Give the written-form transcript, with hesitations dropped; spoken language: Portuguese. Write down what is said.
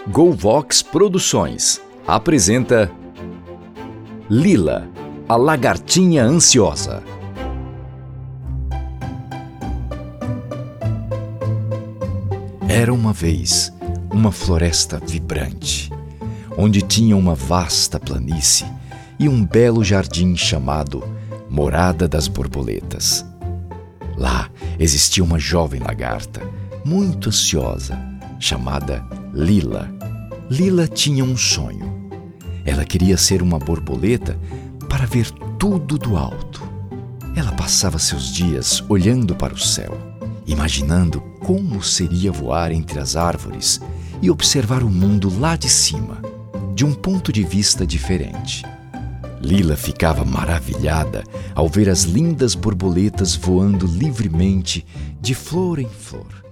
Golvox Produções apresenta Lila, a lagartinha ansiosa. Era uma vez uma floresta vibrante, onde tinha uma vasta planície e um belo jardim chamado Morada das Borboletas. Lá existia uma jovem lagarta, muito ansiosa, chamada Lila. Lila tinha um sonho. Ela queria ser uma borboleta para ver tudo do alto. Ela passava seus dias olhando para o céu, imaginando como seria voar entre as árvores e observar o mundo lá de cima, de um ponto de vista diferente. Lila ficava maravilhada ao ver as lindas borboletas voando livremente de flor em flor.